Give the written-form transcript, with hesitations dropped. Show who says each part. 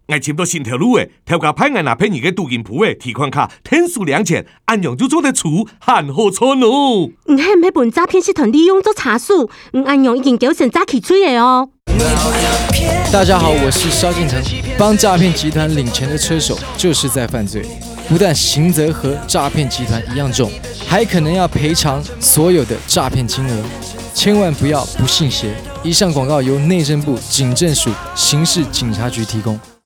Speaker 1: 爱签到新条路诶，头家派俺那骗你个镀金铺诶，提款卡天数2000，安样就做得出，很好错喏。
Speaker 2: 係唔係本詐騙集團利用做查數？安樣已經叫成詐欺罪嘅哦。
Speaker 3: 大家好，我是萧敬騰。帮诈骗集团领钱的车手就是在犯罪，不但刑责和诈骗集团一样重，还可能要赔偿所有的诈骗金额。千万不要不信邪。以上广告由内政部警政署刑事警察局提供。